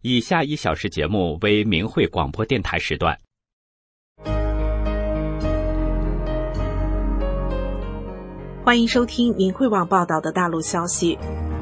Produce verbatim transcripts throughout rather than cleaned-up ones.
以下一小时节目为明慧广播电台时段。 欢迎收听明慧网报道的大陆消息。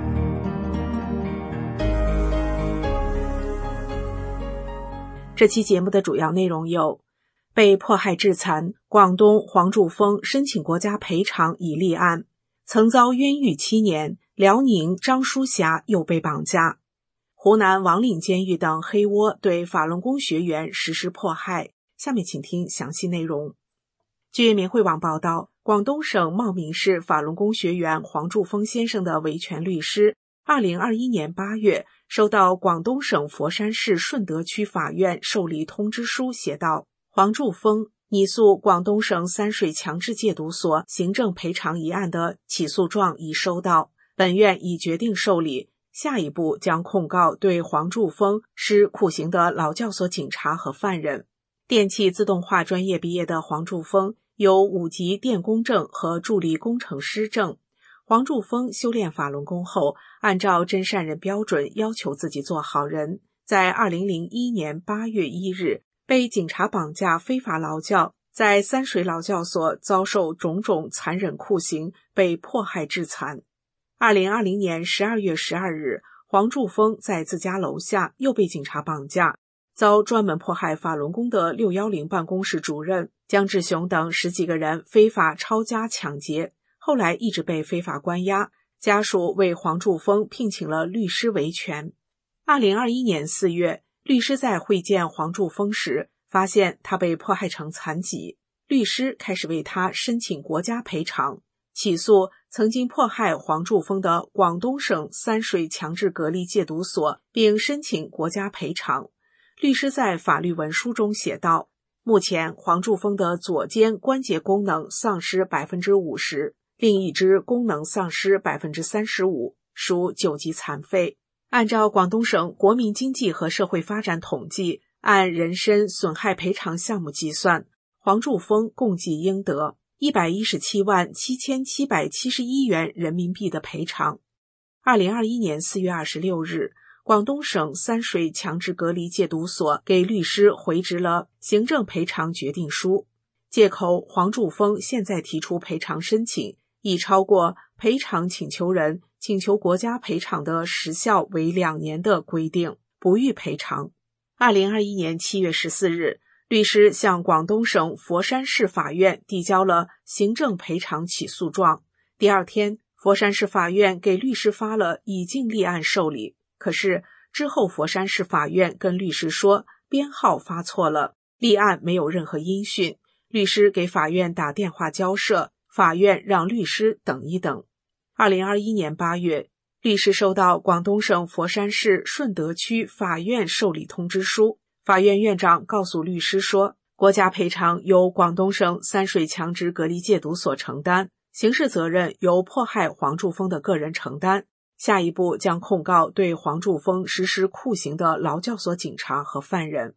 这期节目的主要内容有：被迫害致残，广东黄柱峰申请国家赔偿已立案；曾遭冤狱七年，辽宁张淑霞又被绑架；湖南王岭监狱等黑窝对法轮功学员实施迫害。下面请听详细内容。据明慧网报道，广东省茂名市法轮功学员黄柱峰先生的维权律师二零二一年八月收到广东省佛山市顺德区法院受理通知书，写道：黄柱峰，你诉广东省三水强制戒毒所行政赔偿一案的起诉状已收到，本院已决定受理，下一步将控告对黄柱峰施酷刑的劳教所警察和犯人。电气自动化专业毕业的黄柱峰有五级电工证和助理工程师证。黄柱峰修炼法轮功后，按照真善人标准要求自己做好人，在二零零一年八月一日被警察绑架非法劳教，在三水劳教所遭受种种残忍酷刑，被迫害致残。二零二零年十二月十二日，黄柱峰在自家楼下又被警察绑架，遭专门迫害法轮功的六一零办公室主任江志雄等十几个人非法抄家抢劫，后来一直被非法关押，家属为黄柱峰聘请了律师维权。二零二一年四月，律师在会见黄柱峰时，发现他被迫害成残疾，律师开始为他申请国家赔偿，起诉曾经迫害黄柱峰的广东省三水强制隔离戒毒所，并申请国家赔偿。律师在法律文书中写道：目前黄柱峰的左肩关节功能丧失 百分之五十， 另一只功能丧失 百分之三十五， 属九级残废。按照广东省国民经济和社会发展统计，按人身损害赔偿项目计算，黄柱峰共计应得一百一十七万七千七百七十一元人民币的赔偿。二零二一年四月二十六日，广东省三水强制隔离戒毒所给律师回执了行政赔偿决定书，借口黄柱峰现在提出赔偿申请已超过赔偿请求人请求国家赔偿的时效为两年的规定，不予赔偿。二零二一年七月十四日，律师向广东省佛山市法院递交了行政赔偿起诉状。第二天，佛山市法院给律师发了已经立案受理。可是之后佛山市法院跟律师说编号发错了，立案没有任何音讯，律师给法院打电话交涉，法院让律师等一等。二零二一年八月，律师收到广东省佛山市顺德区法院受理通知书，法院院长告诉律师说，国家赔偿由广东省三水强制隔离戒毒所承担，刑事责任由迫害黄柱峰的个人承担，下一步将控告对黄柱峰实施酷刑的劳教所警察和犯人。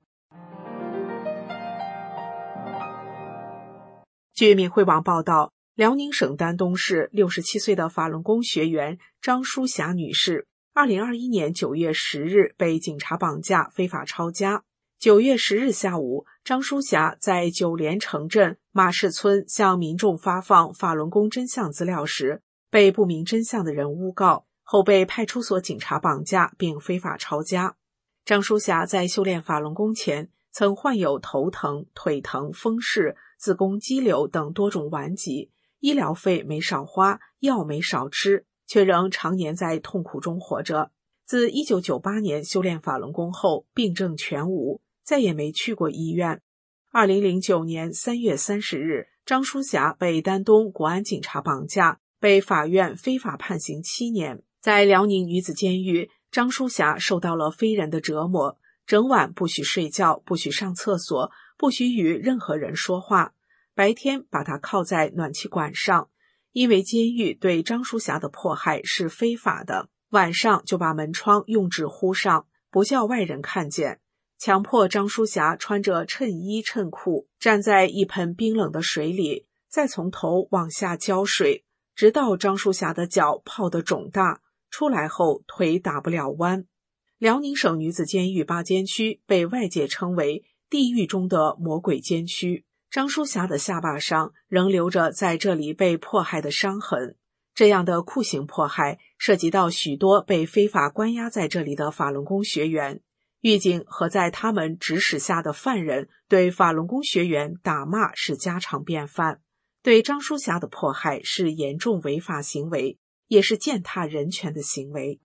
据明慧网报道，辽宁省丹东市六十七岁的法轮功学员张淑霞女士，二零二一年九月十日被警察绑架非法抄家。九月十日下午，张淑霞在九连城镇马市村向民众发放法轮功真相资料时，被不明真相的人诬告，后被派出所警察绑架并非法抄家。张淑霞在修炼法轮功前，曾患有头疼、腿疼、风湿、子宫肌瘤等多种顽疾，医疗费没少花，药没少吃，却仍常年在痛苦中活着。自一九九八年修炼法轮功后，病症全无，再也没去过医院。二零零九年三月三十日，张淑霞被丹东国安警察绑架，被法院非法判刑七年。在辽宁女子监狱，张淑霞受到了非人的折磨，整晚不许睡觉，不许上厕所，不许与任何人说话，白天把她铐在暖气管上，因为监狱对张淑霞的迫害是非法的，晚上就把门窗用纸糊上，不叫外人看见，强迫张淑霞穿着衬衣衬裤站在一盆冰冷的水里，再从头往下浇水，直到张淑霞的脚泡得肿大，出来后腿打不了弯。 辽宁省女子监狱八监区被外界称为地狱中的魔鬼监区。张淑霞的下巴上仍留着在这里被迫害的伤痕。这样的酷刑迫害涉及到许多被非法关押在这里的法轮功学员。狱警和在他们指使下的犯人对法轮功学员打骂是家常便饭。对张淑霞的迫害是严重违法行为，也是践踏人权的行为。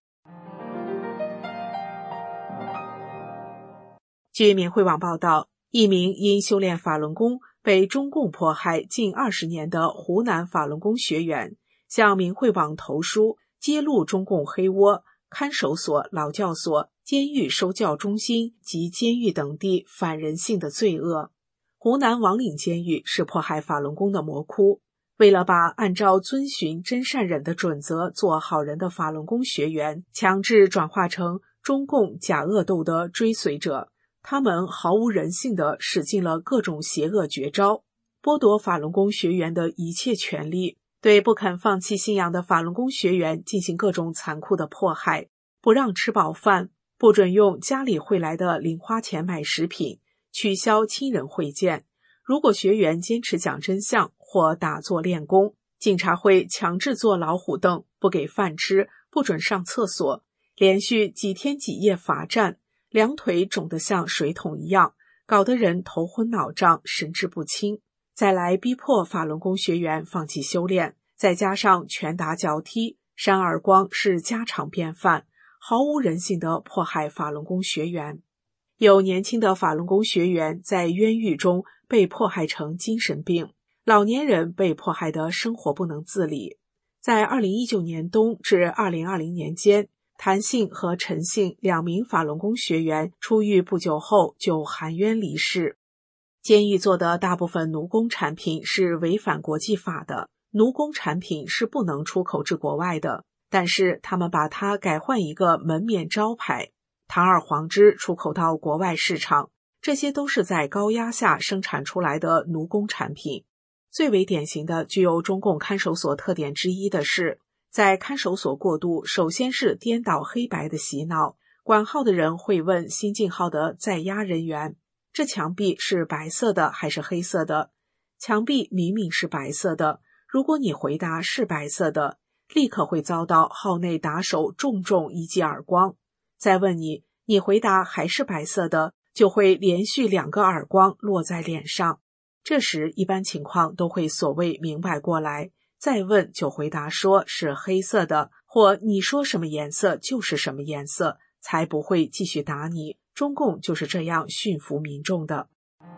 据民汇网报道，一名因修炼法轮功被中共迫害近二十年的湖南法轮功学员，向民汇网投书，揭露中共黑窝、看守所、劳教所、监狱收教中心及监狱等地反人性的罪恶。湖南王岭监狱是迫害法轮功的魔窟，为了把按照遵循真善忍的准则做好人的法轮功学员强制转化成中共假恶斗的追随者，他们毫无人性地使尽了各种邪恶绝招，剥夺法轮功学员的一切权利，对不肯放弃信仰的法轮功学员进行各种残酷的迫害，不让吃饱饭，不准用家里汇来的零花钱买食品，取消亲人会见。如果学员坚持讲真相或打坐练功，警察会强制坐老虎凳，不给饭吃，不准上厕所，连续几天几夜罚站，两腿肿得像水桶一样，搞得人头昏脑胀，神志不清。再来逼迫法轮功学员放弃修炼，再加上拳打脚踢、扇耳光是家常便饭，毫无人性地迫害法轮功学员。有年轻的法轮功学员在冤狱中被迫害成精神病，老年人被迫害得生活不能自理。在二零一九年冬至二零二零年间，谭姓和陈姓两名法轮功学员出狱不久后就含冤离世。监狱做的大部分奴工产品是违反国际法的，奴工产品是不能出口至国外的，但是他们把它改换一个门面招牌，堂而皇之出口到国外市场，这些都是在高压下生产出来的奴工产品。最为典型的具有中共看守所特点之一的是，在看守所过渡首先是颠倒黑白的洗脑，管号的人会问新进号的在押人员，这墙壁是白色的还是黑色的？墙壁明明是白色的，如果你回答是白色的，立刻会遭到号内打手重重一记耳光。再问你，你回答还是白色的，就会连续两个耳光落在脸上。这时一般情况都会所谓明白过来，再问就回答说是黑色的，或你说什么颜色就是什么颜色，才不会继续打你。中共就是这样驯服民众的。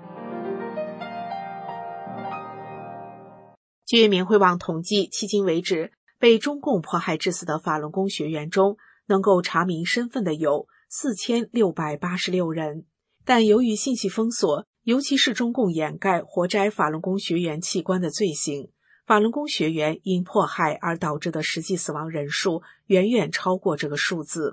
据民汇网统计，迄今为止被中共迫害致死的法轮功学员中，能够查明身份的有四千六百八十六人，但由于信息封锁，尤其是中共掩盖活摘法轮功学员器官的罪行，法轮功学员因迫害而导致的实际死亡人数远远超过这个数字。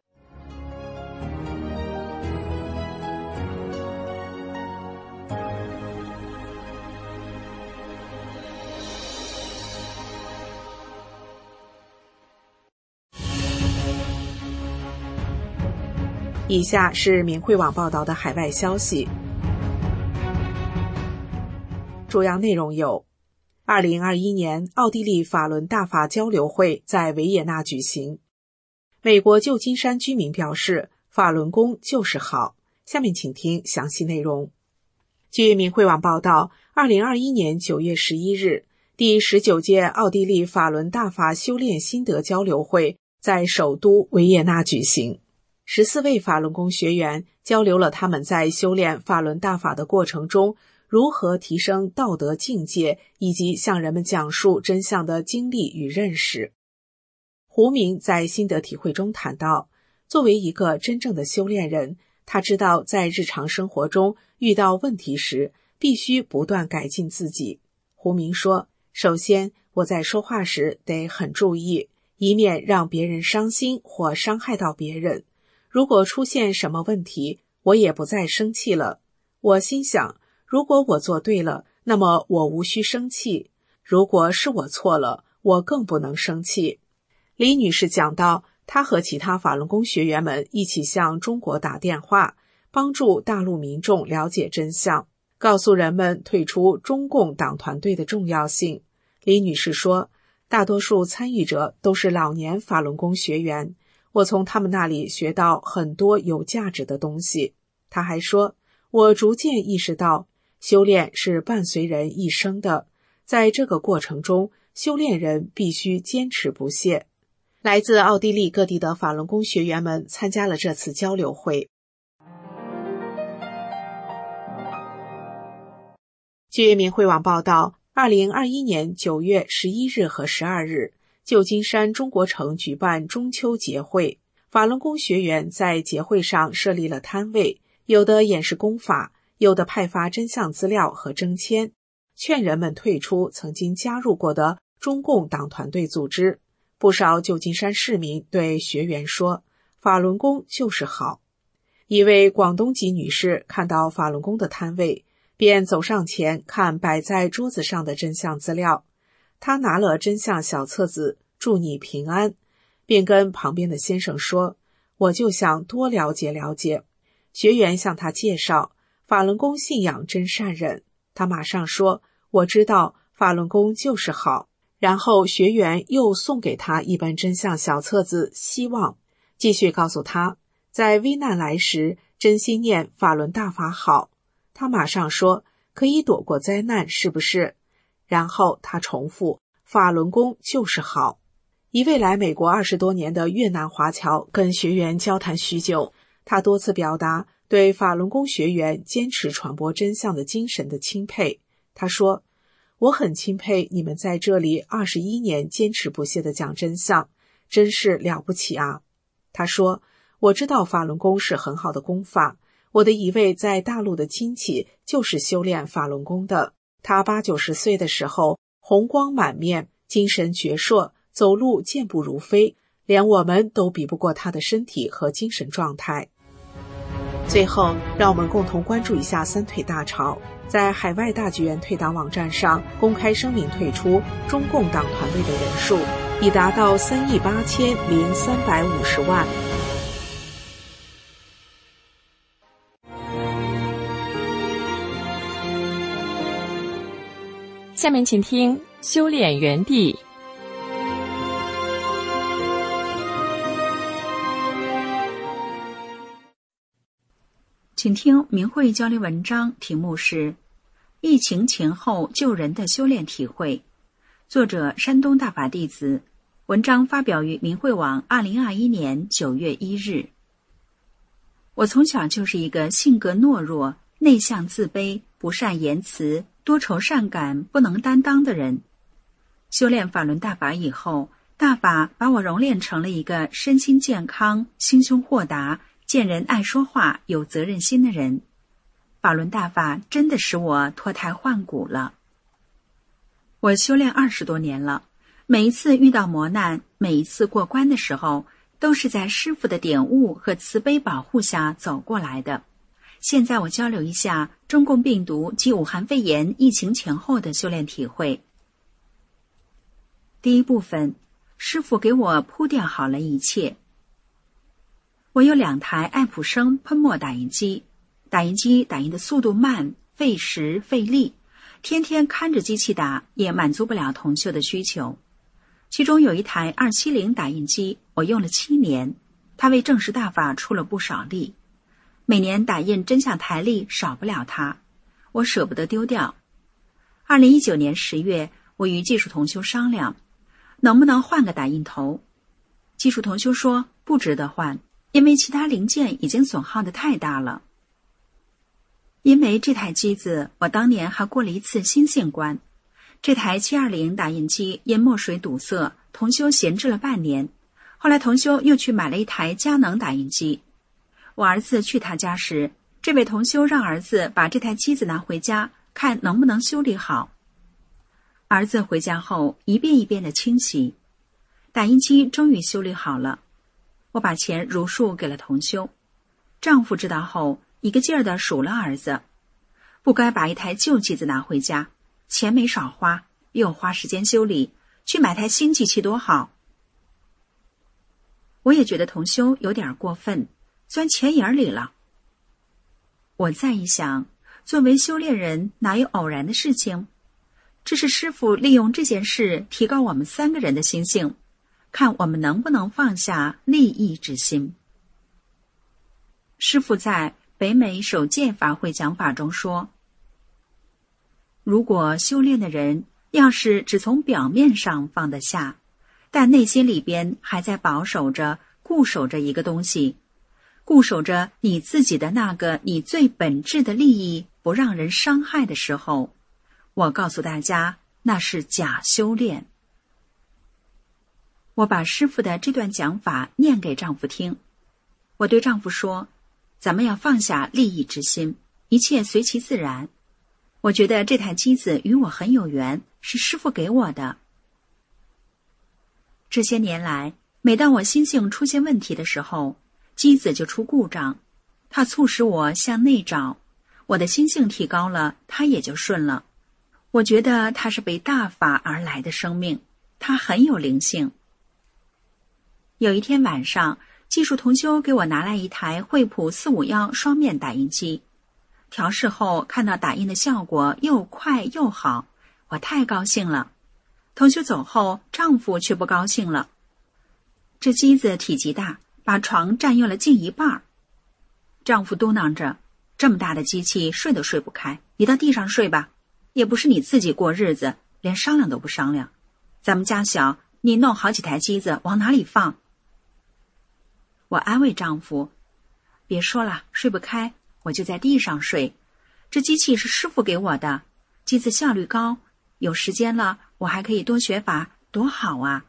以下是民汇网报道的海外消息，主要内容有：二零二一年奥地利法轮大法交流会在维也纳举行。美国旧金山居民表示，法轮功就是好。下面请听详细内容。据民汇网报道，二零二一年九月十一日，第十九届奥地利法轮大法修炼心得交流会在首都维也纳举行。十四位法轮功学员交流了他们在修炼法轮大法的过程中如何提升道德境界，以及向人们讲述真相的经历与认识。胡明在心得体会中谈到，作为一个真正的修炼人，他知道在日常生活中遇到问题时必须不断改进自己。胡明说，首先我在说话时得很注意，以免让别人伤心或伤害到别人。如果出现什么问题，我也不再生气了。我心想，如果我做对了，那么我无需生气；如果是我错了，我更不能生气。李女士讲到， 他和其他法轮功学员们一起向中国打电话，帮助大陆民众了解真相，告诉人们退出中共党团队的重要性。李女士说，大多数参与者都是老年法轮功学员，我从他们那里学到很多有价值的东西。她还说，我逐渐意识到，修炼是伴随人一生的，在这个过程中，修炼人必须坚持不懈。来自奥地利各地的法轮功学员们参加了这次交流会。据明慧网报道，二零二一年九月十一日和十二日，旧金山中国城举办中秋节会，法轮功学员在节会上设立了摊位，有的演示功法，有的派发真相资料和征签，劝人们退出曾经加入过的中共党团队组织。不少旧金山市民对学员说，法轮功就是好。一位广东籍女士看到法轮功的摊位，便走上前看摆在桌子上的真相资料。她拿了真相小册子，祝你平安，便跟旁边的先生说，我就想多了解了解。学员向她介绍，法轮功信仰真善忍。她马上说，我知道法轮功就是好。然后学员又送给他一本真相小册子，希望继续告诉他，在危难来时真心念法轮大法好。他马上说，可以躲过灾难是不是？然后他重复，法轮功就是好。一位来美国二十多年的越南华侨跟学员交谈许久，他多次表达对法轮功学员坚持传播真相的精神的钦佩。他说，我很钦佩你们在这里二十一年坚持不懈地讲真相，真是了不起啊。他说，我知道法轮功是很好的功法，我的一位在大陆的亲戚就是修炼法轮功的。他八九十岁的时候，红光满面，精神矍铄，走路健步如飞，连我们都比不过他的身体和精神状态。最后，让我们共同关注一下三退大潮。在海外大剧院退党网站上公开声明退出中共党团队的人数已达到三亿八千零三百五十万。 下面请听修炼园地。 请听明慧交流文章，题目是疫情前后救人的修炼体会，作者山东大法弟子，文章发表于明慧网二零二一年九月一日。我从小就是一个性格懦弱、内向自卑、不善言辞、多愁善感、不能担当的人。修炼法轮大法以后，大法把我熔炼成了一个身心健康、心胸豁达、见人爱说话、有责任心的人。法轮大法真的使我脱胎换骨了。我修炼二十多年了，每一次遇到磨难，每一次过关的时候，都是在师父的点悟和慈悲保护下走过来的。现在我交流一下中共病毒及武汉肺炎疫情前后的修炼体会。第一部分，师父给我铺垫好了一切。我有两台爱普生喷墨打印机，打印机打印的速度慢，费时费力，天天看着机器打也满足不了同修的需求。其中有一台二七零打印机，我用了七年，它为正实大法出了不少力，每年打印真相台历少不了它，我舍不得丢掉。二零一九年十月，我与技术同修商量，能不能换个打印头？技术同修说不值得换，因为其他零件已经损耗得太大了。因为这台机子，我当年还过了一次心性关。这台七二零打印机因墨水堵塞，同修闲置了半年。后来同修又去买了一台佳能打印机。我儿子去他家时，这位同修让儿子把这台机子拿回家，看能不能修理好。儿子回家后一遍一遍的清洗，打印机终于修理好了。我把钱如数给了同修。丈夫知道后一个劲儿地数了儿子，不该把一台旧机子拿回家，钱没少花，又花时间修理，去买台新机器多好。 我也觉得同修有点过分，钻钱眼里了。我再一想，作为修炼人，哪有偶然的事情？这是师父利用这件事提高我们三个人的心性，看我们能不能放下利益之心。师父在北美首届法会讲法中说，如果修炼的人要是只从表面上放得下，但内心里边还在保守着、固守着一个东西，固守着你自己的那个你最本质的利益，不让人伤害的时候，我告诉大家，那是假修炼。我把师父的这段讲法念给丈夫听，我对丈夫说，咱们要放下利益之心，一切随其自然。我觉得这台机子与我很有缘，是师父给我的。这些年来，每当我心性出现问题的时候，机子就出故障，它促使我向内找，我的心性提高了，它也就顺了。我觉得它是被大法而来的生命，它很有灵性。有一天晚上，技术同修给我拿来一台惠普四五一双面打印机，调试后看到打印的效果又快又好，我太高兴了。同修走后，丈夫却不高兴了。这机子体积大，把床占用了近一半。丈夫嘟囔着，这么大的机器睡都睡不开，你到地上睡吧，也不是你自己过日子，连商量都不商量。咱们家小，你弄好几台机子往哪里放？我安慰丈夫，别说了，睡不开，我就在地上睡。这机器是师父给我的，机子效率高，有时间了我还可以多学法，多好啊。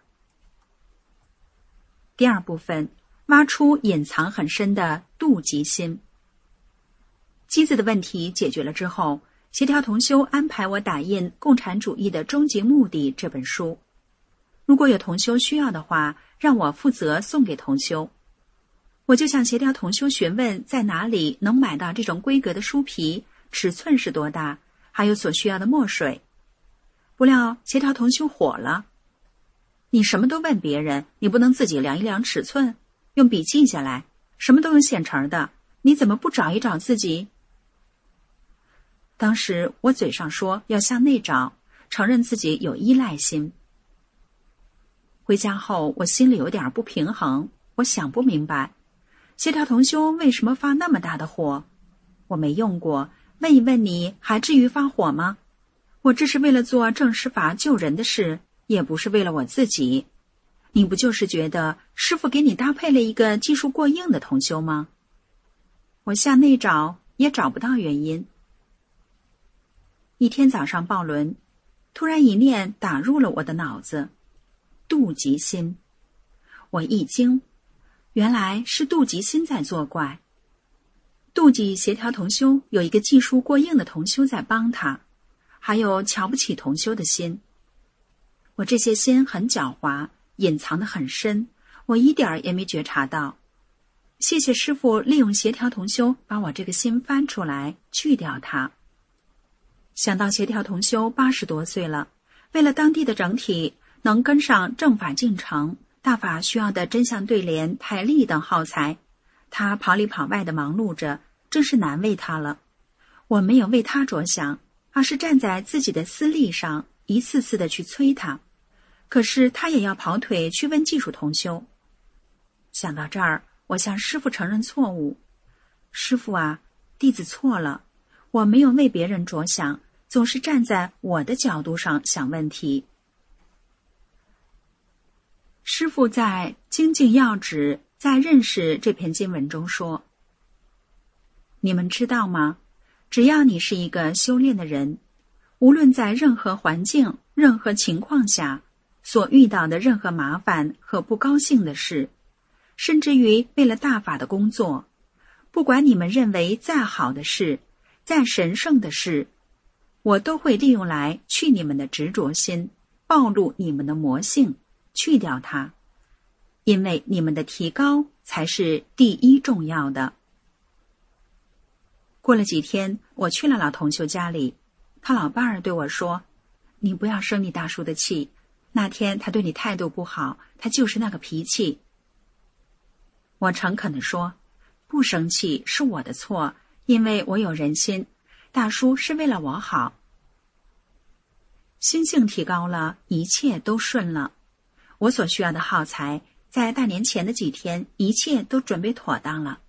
第二部分，挖出隐藏很深的妒忌心。机子的问题解决了之后，协调同修安排我打印《共产主义的终极目的》这本书。如果有同修需要的话，让我负责送给同修。我就向协调同修询问在哪里能买到这种规格的书皮，尺寸是多大，还有所需要的墨水。不料协调同修火了，你什么都问别人，你不能自己量一量尺寸，用笔记下来，什么都用现成的，你怎么不找一找自己？当时我嘴上说要向内找，承认自己有依赖心。回家后我心里有点不平衡，我想不明白协调同修为什么发那么大的火？我没用过，问一问你还至于发火吗？我这是为了做正师法救人的事，也不是为了我自己。你不就是觉得师父给你搭配了一个技术过硬的同修吗？我向内找也找不到原因。一天早上报轮，突然一念打入了我的脑子，妒忌心。我一惊，原来是妒忌心在作怪。妒忌协调同修有一个技术过硬的同修在帮他，还有瞧不起同修的心。我这些心很狡猾，隐藏得很深，我一点儿也没觉察到。谢谢师父利用协调同修把我这个心翻出来，去掉它。想到协调同修八十多岁了，为了当地的整体能跟上正法进程，大法需要的真相对联、台历等耗材，他跑里跑外的忙碌着，真是难为他了。我没有为他着想，而是站在自己的私利上，一次次的去催他。可是他也要跑腿去问技术同修。想到这儿，我向师父承认错误。师父啊，弟子错了，我没有为别人着想，总是站在我的角度上想问题。师父在《精进要旨》在认识这篇经文中说，你们知道吗？只要你是一个修炼的人，无论在任何环境、任何情况下，所遇到的任何麻烦和不高兴的事，甚至于为了大法的工作，不管你们认为再好的事、再神圣的事，我都会利用来去你们的执着心，暴露你们的魔性，去掉它，因为你们的提高才是第一重要的。过了几天，我去了老同修家里，他老伴儿对我说，你不要生你大叔的气，那天他对你态度不好，他就是那个脾气。 我诚恳地说，不生气是我的错，因为我有人心，大叔是为了我好。心性提高了，一切都顺了。我所需要的耗材，在大年前的几天，一切都准备妥当了。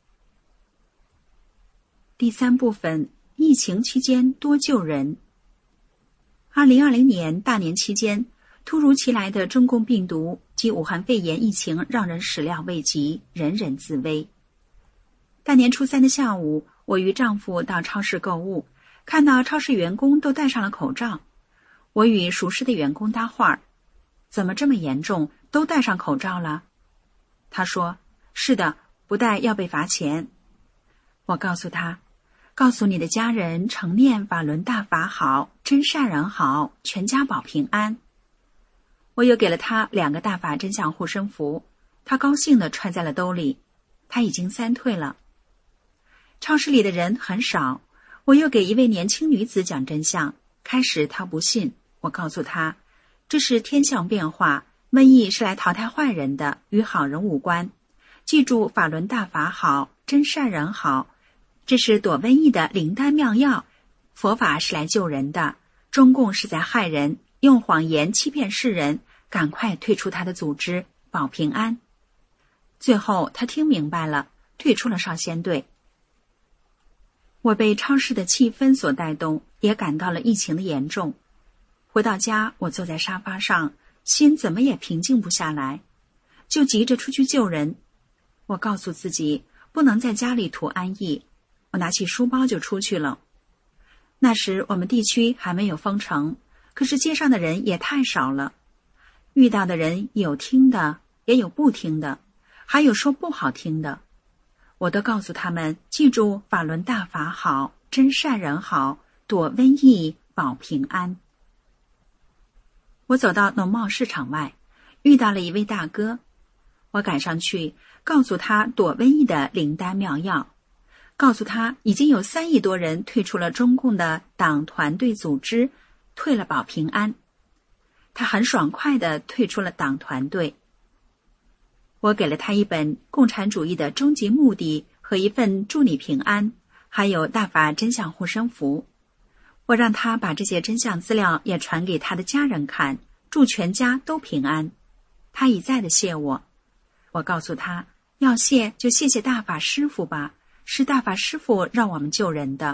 第三部分，疫情期间多救人。二零二零年大年期间，突如其来的中共病毒及武汉肺炎疫情让人始料未及，人人自危。大年初三的下午，我与丈夫到超市购物，看到超市员工都戴上了口罩。我与熟识的员工搭话，怎么这么严重，都戴上口罩了？他说，是的，不戴要被罚钱。我告诉他，告诉你的家人，常念法轮大法好，真善人好，全家保平安。我又给了他两个大法真相护身符，他高兴地揣在了兜里。他已经三退了。超市里的人很少，我又给一位年轻女子讲真相。开始她不信，我告诉她，这是天象变化，瘟疫是来淘汰坏人的，与好人无关。记住法轮大法好，真善人好，这是躲瘟疫的灵丹妙药。佛法是来救人的，中共是在害人，用谎言欺骗世人，赶快退出他的组织，保平安。最后他听明白了，退出了少先队。我被超市的气氛所带动，也感到了疫情的严重。回到家，我坐在沙发上，心怎么也平静不下来，就急着出去救人。我告诉自己，不能在家里图安逸，我拿起书包就出去了。那时我们地区还没有封城，可是街上的人也太少了，遇到的人有听的，也有不听的，还有说不好听的。我都告诉他们，记住法轮大法好，真善人好，躲瘟疫保平安。我走到农贸市场外，遇到了一位大哥，我赶上去告诉他躲瘟疫的灵丹妙药，告诉他已经有三亿多人退出了中共的党团队组织，退了保平安。他很爽快地退出了党团队。我给了他一本《共产主义的终极目的》和一份《祝你平安》，还有大法真相护身符。我让他把这些真相资料也传给他的家人看，祝全家都平安。他一再地谢我。我告诉他，要谢就谢谢大法师父吧，是大法师父让我们救人的。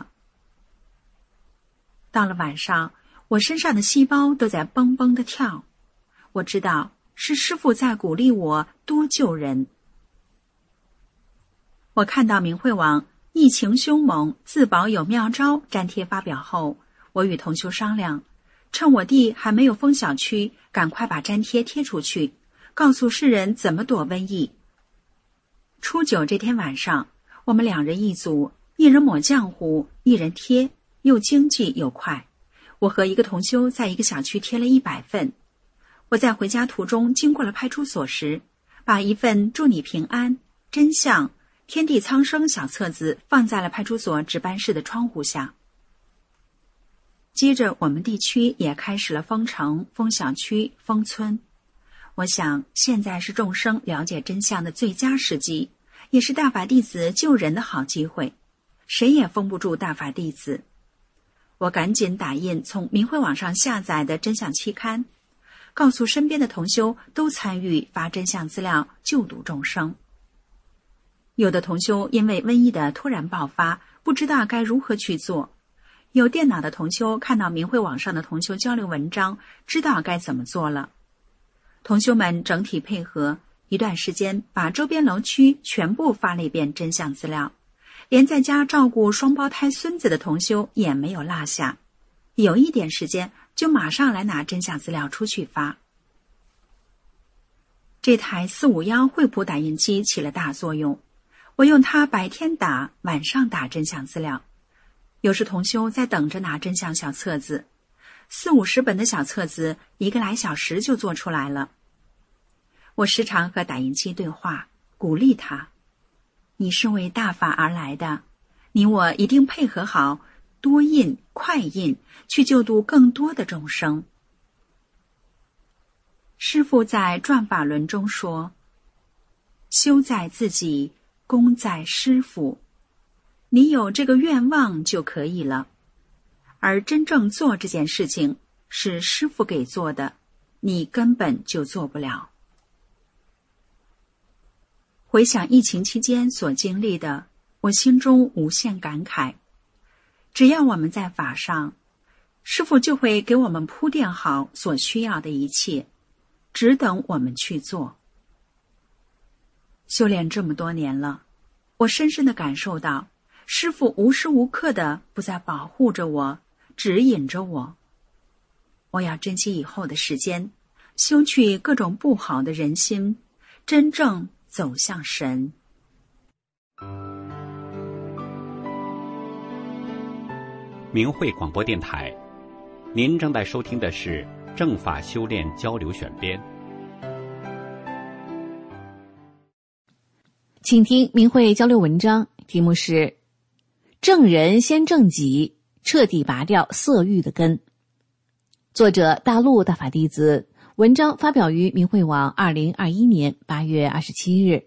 到了晚上，我身上的细胞都在蹦蹦地跳。我知道是师父在鼓励我多救人。我看到明慧网疫情凶猛，自保有妙招粘贴发表后，我与同修商量，趁我弟还没有封小区，赶快把粘贴贴出去，告诉世人怎么躲瘟疫。初九这天晚上，我们两人一组，一人抹浆糊，一人贴，又经济又快。我和一个同修在一个小区贴了一百份。我在回家途中经过了派出所时，把一份祝你平安、真相、天地苍生小册子放在了派出所值班室的窗户下。接着我们地区也开始了封城、封小区、封村。我想现在是众生了解真相的最佳时机，也是大法弟子救人的好机会，谁也封不住大法弟子。我赶紧打印从明慧网上下载的真相期刊，告诉身边的同修都参与发真相资料，救度众生。有的同修因为瘟疫的突然爆发，不知道该如何去做。有电脑的同修看到明慧网上的同修交流文章，知道该怎么做了。同修们整体配合，一段时间把周边楼区全部发了一遍真相资料，连在家照顾双胞胎孙子的同修也没有落下。有一点时间就马上来拿真相资料出去发。这台四五一惠普打印机起了大作用，我用它白天打，晚上打真相资料。有时同修在等着拿真相小册子，四五十本的小册子一个来小时就做出来了。我时常和打印机对话，鼓励他，你是为大法而来的，你我一定配合好，多印快印，去救度更多的众生。师父在转法轮中说， 修在自己，功在师父。你有这个愿望就可以了。而真正做这件事情是师父给做的，你根本就做不了。回想疫情期间所经历的，我心中无限感慨。只要我们在法上，师父就会给我们铺垫好所需要的一切，只等我们去做。修炼这么多年了，我深深地感受到，师父无时无刻的不在保护着我，指引着我。我要珍惜以后的时间，修去各种不好的人心，真正走向神。 明慧广播电台，您正在收听的是正法修炼交流选编。 请听明慧交流文章，题目是正人先正己，彻底拔掉色欲的根。作者大陆大法弟子，文章发表于明慧网二零二一年八月二十七日。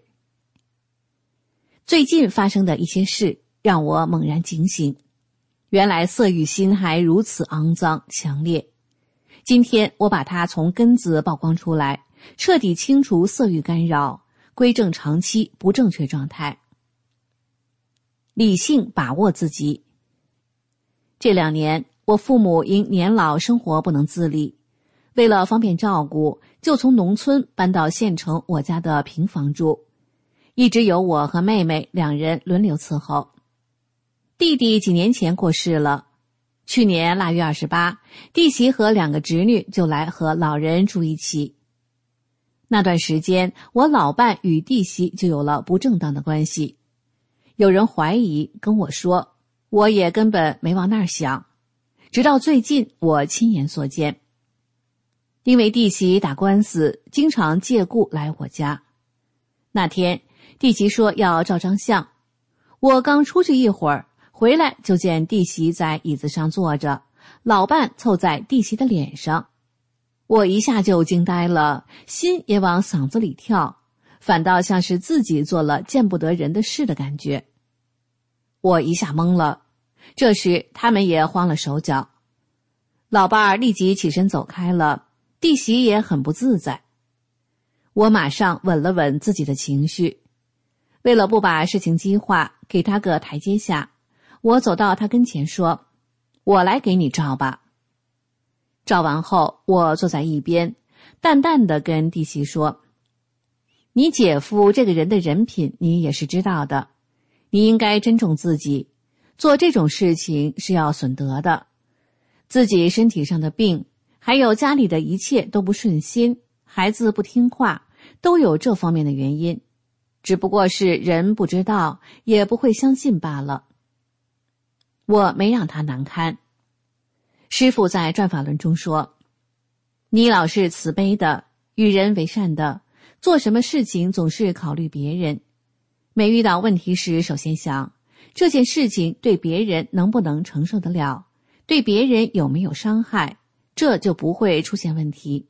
最近发生的一些事让我猛然警醒，原来色欲心还如此肮脏强烈。今天我把它从根子曝光出来，彻底清除色欲干扰，归正长期不正确状态。理性把握自己。这两年我父母因年老生活不能自理，为了方便照顾，就从农村搬到县城我家的平房住，一直由我和妹妹两人轮流伺候。弟弟几年前过世了，去年腊月二十八，弟媳和两个侄女就来和老人住一起。那段时间，我老伴与弟媳就有了不正当的关系。有人怀疑跟我说，我也根本没往那儿想。直到最近，我亲眼所见。因为弟媳打官司，经常借故来我家。那天，弟媳说要照张相，我刚出去一会儿，回来就见弟媳在椅子上坐着，老伴凑在弟媳的脸上。我一下就惊呆了，心也往嗓子里跳，反倒像是自己做了见不得人的事的感觉。我一下懵了，这时他们也慌了手脚。老伴儿立即起身走开了，弟媳也很不自在。我马上稳了稳自己的情绪，为了不把事情激化，给他个台阶下，我走到他跟前说，我来给你照吧。照完后，我坐在一边，淡淡地跟弟媳说，你姐夫这个人的人品你也是知道的，你应该珍重自己，做这种事情是要损德的。自己身体上的病，还有家里的一切都不顺心，孩子不听话，都有这方面的原因，只不过是人不知道，也不会相信罢了。我没让他难堪。师父在转法轮中说，你老是慈悲的，与人为善的，做什么事情总是考虑别人。每遇到问题时，首先想，这件事情对别人能不能承受得了，对别人有没有伤害，这就不会出现问题。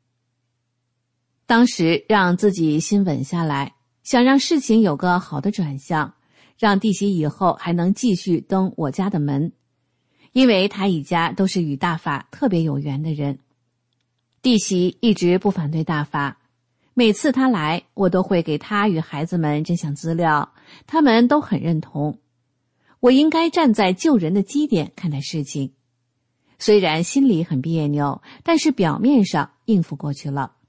当时让自己心稳下来，想让事情有个好的转向，让弟媳以后还能继续登我家的门。因为他一家都是与大法特别有缘的人，弟媳一直不反对大法，每次他来，我都会给他与孩子们真相资料，他们都很认同。我应该站在救人的基点看待事情，虽然心里很别扭，但是表面上应付过去了。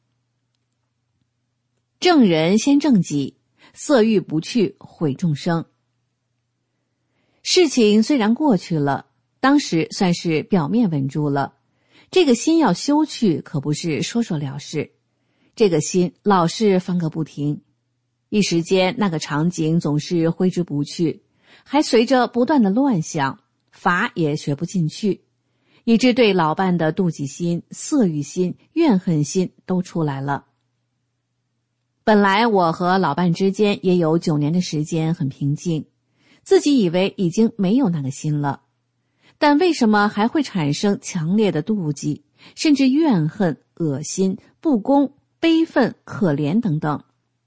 正人先正己，色欲不去，毁众生。事情虽然过去了，当时算是表面稳住了，这个心要修去，可不是说说了事。这个心老是翻个不停，一时间那个场景总是挥之不去，还随着不断的乱想，法也学不进去，以致对老伴的妒忌心、色欲心、怨恨心都出来了。本来我和老伴之间也有九年的时间很平静，自己以为已经没有那个心了，但为什么还会产生强烈的妒忌，甚至怨恨、恶心、不公、悲愤、可怜等等？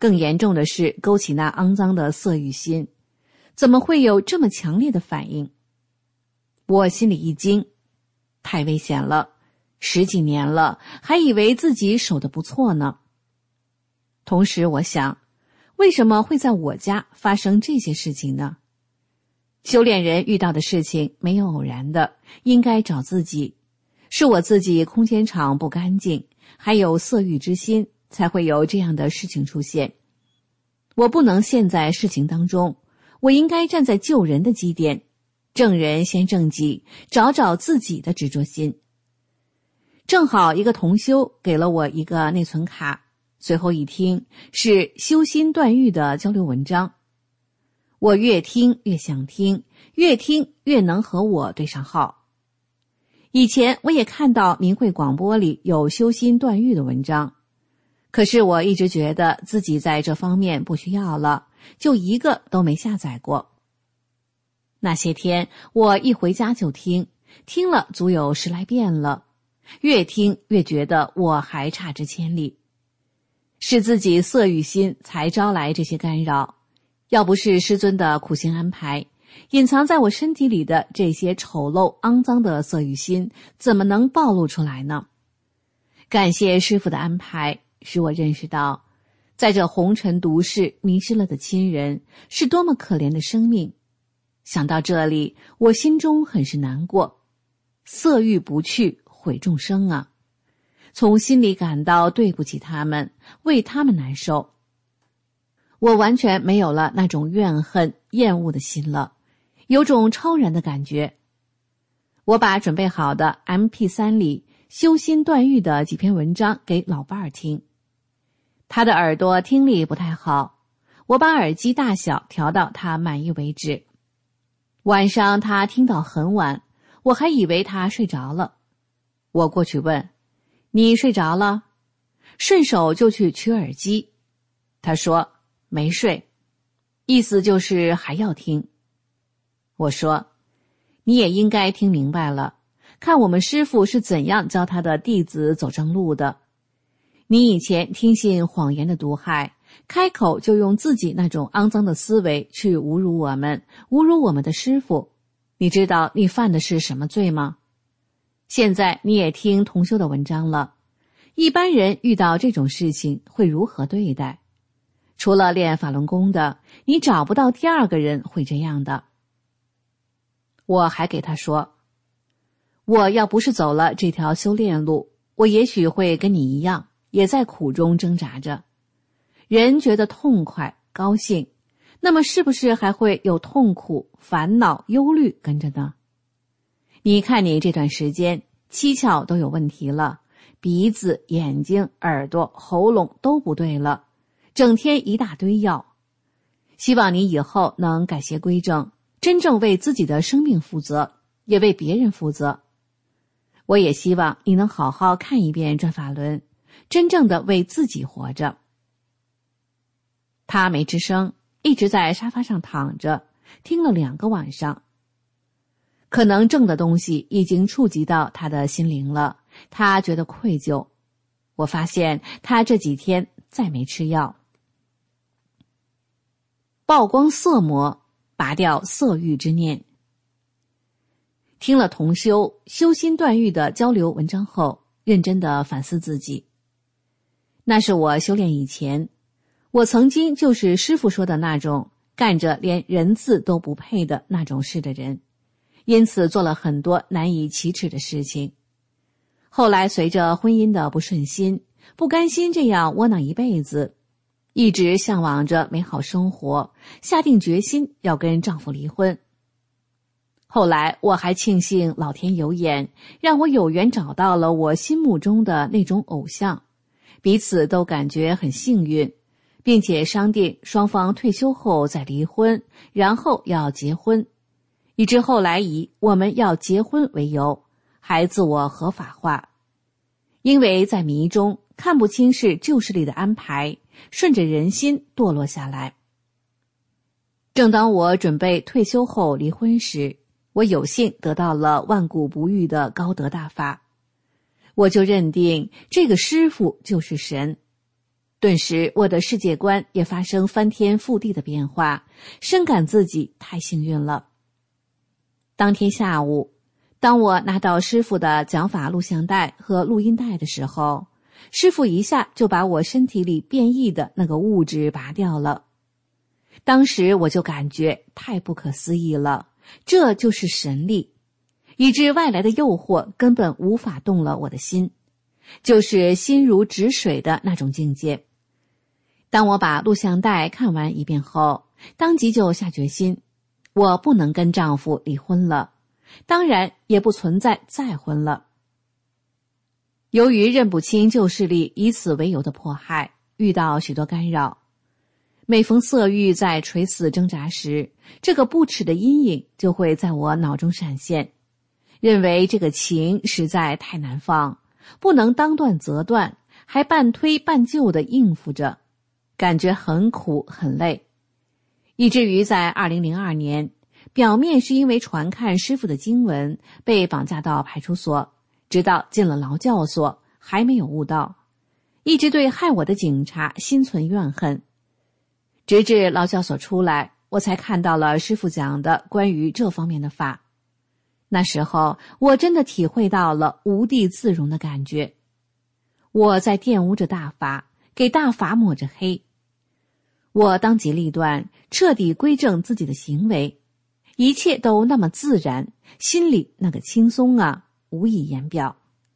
更严重的是勾起那肮脏的色欲心，怎么会有这么强烈的反应？我心里一惊，太危险了，十几年了，还以为自己守得不错呢。同时我想，为什么会在我家发生这些事情呢？修炼人遇到的事情没有偶然的，应该找自己。是我自己空间场不干净，还有色欲之心，才会有这样的事情出现。我不能陷在事情当中，我应该站在救人的基点，正人先正己，找找自己的执着心。正好一个同修给了我一个内存卡，随后一听是修心断欲的交流文章，我越听越想听，越听越能和我对上号。以前我也看到明慧广播里有修心断欲的文章，可是我一直觉得自己在这方面不需要了，就一个都没下载过。那些天我一回家就听，听了足有十来遍了，越听越觉得我还差之千里。是自己色欲心才招来这些干扰，要不是师尊的苦心安排，隐藏在我身体里的这些丑陋肮脏的色欲心怎么能暴露出来呢？感谢师父的安排，使我认识到在这红尘毒世迷失了的亲人是多么可怜的生命。想到这里，我心中很是难过，色欲不去毁众生啊，从心里感到对不起他们，为他们难受。我完全没有了那种怨恨厌恶的心了，有种超然的感觉。我把准备好的 M P 三 里修心断欲的几篇文章给老伴儿听，他的耳朵听力不太好，我把耳机大小调到他满意为止。晚上他听到很晚，我还以为他睡着了。我过去问，你睡着了？顺手就去取耳机。他说没睡，意思就是还要听。我说，你也应该听明白了，看我们师父是怎样教他的弟子走正路的。你以前听信谎言的毒害，开口就用自己那种肮脏的思维去侮辱我们，侮辱我们的师父，你知道你犯的是什么罪吗？现在你也听同修的文章了，一般人遇到这种事情会如何对待？除了练法轮功的，你找不到第二个人会这样的。我还给他说，我要不是走了这条修炼路，我也许会跟你一样，也在苦中挣扎着。人觉得痛快高兴，那么是不是还会有痛苦烦恼忧虑跟着呢？你看你这段时间七窍都有问题了，鼻子眼睛耳朵喉咙都不对了，整天一大堆药。希望你以后能改邪归正，真正为自己的生命负责，也为别人负责。我也希望你能好好看一遍转法轮，真正的为自己活着。他没吱声，一直在沙发上躺着，听了两个晚上。可能正的东西已经触及到他的心灵了，他觉得愧疚。我发现他这几天再没吃药。曝光色魔，拔掉色欲之念。听了同修修心断欲的交流文章后，认真地反思自己。那是我修炼以前，我曾经就是师父说的那种干着连人字都不配的那种事的人，因此做了很多难以启齿的事情。后来随着婚姻的不顺心，不甘心这样窝囊一辈子，一直向往着美好生活，下定决心要跟丈夫离婚。后来我还庆幸老天有眼，让我有缘找到了我心目中的那种偶像，彼此都感觉很幸运，并且商定双方退休后再离婚，然后要结婚，以致后来以我们要结婚为由，还自我合法化。因为在迷中看不清是旧势力的安排，顺着人心堕落下来。正当我准备退休后离婚时，我有幸得到了万古不遇的高德大法，我就认定这个师父就是神。 顿时我的世界观也发生翻天覆地的变化，深感自己太幸运了。当天下午，当我拿到师傅的讲法录像带和录音带的时候，师傅一下就把我身体里变异的那个物质拔掉了。当时我就感觉太不可思议了，这就是神力，以致外来的诱惑根本无法动了我的心，就是心如止水的那种境界。当我把录像带看完一遍后，当即就下决心，我不能跟丈夫离婚了，当然也不存在再婚了。由于认不清旧势力以此为由的迫害，遇到许多干扰，每逢色欲在垂死挣扎时，这个不耻的阴影就会在我脑中闪现，认为这个情实在太难放，不能当断则断，还半推半就地应付着，感觉很苦很累。以至于在二零零二年，表面是因为传看师傅的经文被绑架到派出所，直到进了劳教所还没有悟道，一直对害我的警察心存怨恨。直至劳教所出来，我才看到了师傅讲的关于这方面的法。那时候我真的体会到了无地自容的感觉。我在玷污着大法，给大法抹着黑。我当机立断，彻底归正自己的行为，一切都那么自然，心里那个轻松啊，无以言表。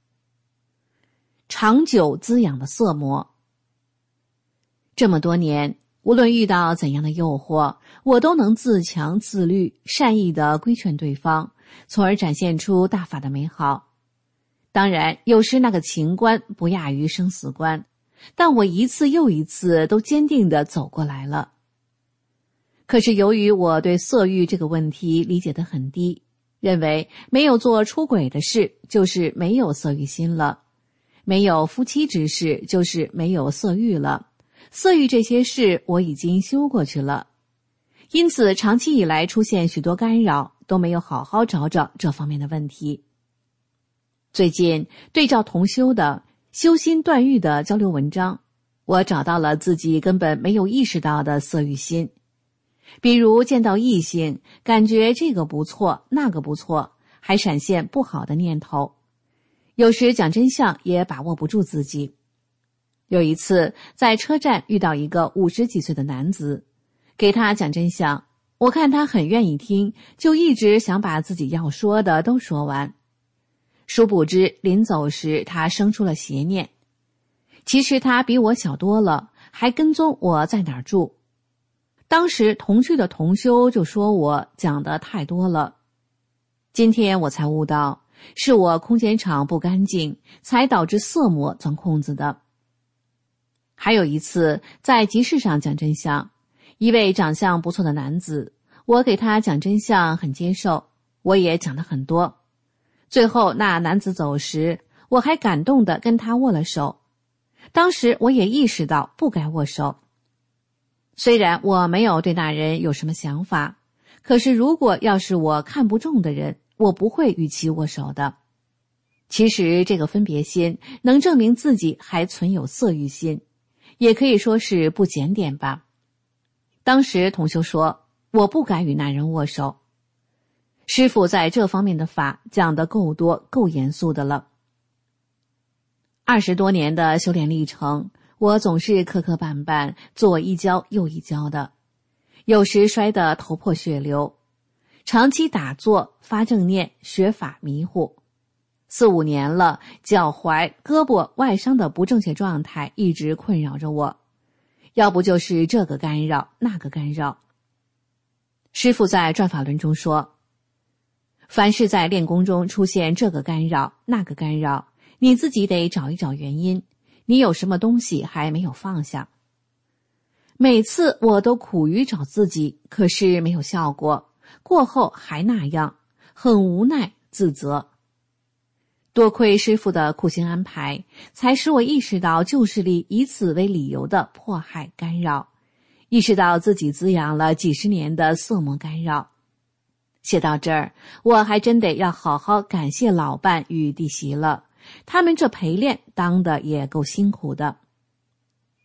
长久滋养的色魔。这么多年，无论遇到怎样的诱惑，我都能自强自律，善意地规劝对方，从而展现出大法的美好。当然，有时那个情关不亚于生死关，但我一次又一次都坚定地走过来了。可是由于我对色欲这个问题理解得很低，认为没有做出轨的事就是没有色欲心了，没有夫妻之事就是没有色欲了，色欲这些事我已经修过去了，因此长期以来出现许多干扰，都没有好好找找这方面的问题。最近对照同修的修心断欲的交流文章，我找到了自己根本没有意识到的色欲心。比如见到异性，感觉这个不错，那个不错，还闪现不好的念头。有时讲真相也把握不住自己。有一次在车站遇到一个五十几岁的男子，给他讲真相，我看他很愿意听，就一直想把自己要说的都说完。殊不知临走时他生出了邪念，其实他比我小多了，还跟踪我在哪儿住。当时同去的同修就说我讲的太多了。今天我才悟到，是我空间场不干净，才导致色魔钻空子的。还有一次在集市上讲真相，一位长相不错的男子，我给他讲真相很接受，我也讲了很多。最后那男子走时，我还感动地跟他握了手。当时我也意识到不该握手。虽然我没有对那人有什么想法，可是如果要是我看不中的人，我不会与其握手的。其实这个分别心能证明自己还存有色欲心，也可以说是不检点吧。当时同修说，我不该与那人握手。师父在这方面的法讲得够多够严肃的了。二十多年的修炼历程，我总是磕磕绊绊，左一跤右一跤的，有时摔得头破血流。长期打坐发正念，学法迷糊，四五年了，脚踝胳膊外伤的不正确状态一直困扰着我，要不就是这个干扰那个干扰。师父在转法轮中说，凡是在练功中出现这个干扰那个干扰，你自己得找一找原因，你有什么东西还没有放下。每次我都苦于找自己，可是没有效果，过后还那样，很无奈自责。多亏师父的苦心安排，才使我意识到旧势力以此为理由的迫害干扰，意识到自己滋养了几十年的色魔干扰。写到这儿，我还真得要好好感谢老伴与弟媳了，他们这陪练当的也够辛苦的。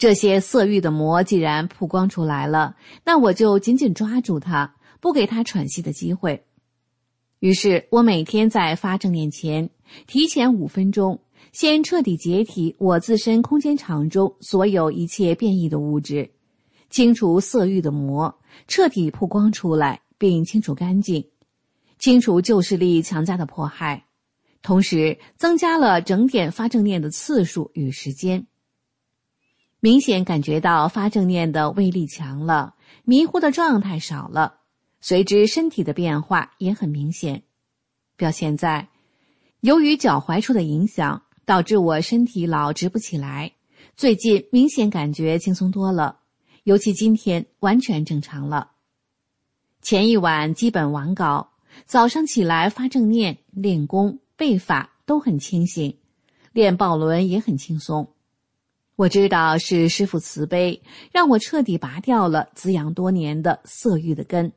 这些色欲的魔既然曝光出来了，那我就紧紧抓住它，不给它喘息的机会。于是我每天在发正念前，提前五分钟，先彻底解体我自身空间场中所有一切变异的物质，清除色欲的魔，彻底曝光出来，并清除干净，清除旧势力强加的迫害，同时增加了整点发正念的次数与时间。明显感觉到发正念的威力强了，迷糊的状态少了，随之身体的变化也很明显。表现在，由于脚踝处的影响，导致我身体老直不起来，最近明显感觉轻松多了，尤其今天完全正常了。前一晚基本完稿，早上起来发正念、练功、背法都很清醒，练抱轮也很轻松。我知道是师父慈悲，让我彻底拔掉了滋养多年的色欲的根。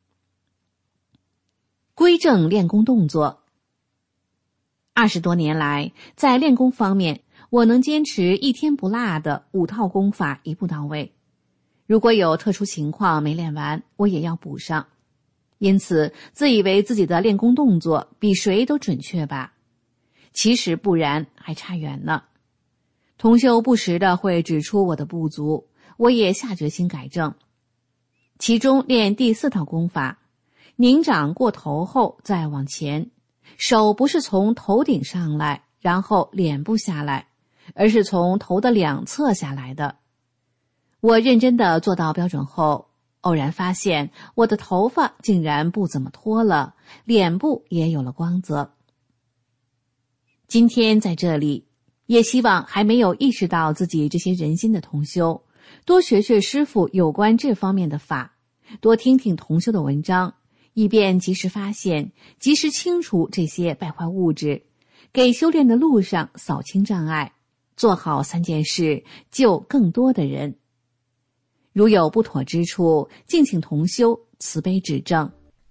归正练功动作。二十多年来，在练功方面，我能坚持一天不落的五套功法一步到位。如果有特殊情况没练完，我也要补上。因此，自以为自己的练功动作比谁都准确吧？其实不然，还差远呢。同修不时的会指出我的不足，我也下决心改正。其中练第四套功法，拧掌过头后再往前，手不是从头顶上来，然后脸部下来，而是从头的两侧下来的。我认真的做到标准后，偶然发现我的头发竟然不怎么脱了，脸部也有了光泽。今天在这里，也希望还没有意识到自己这些人心的同修，多学学师父有关这方面的法，多听听同修的文章，以便及时发现，及时清除这些败坏物质，给修炼的路上扫清障碍，做好三件事，救更多的人。如有不妥之处，敬请同修慈悲指正。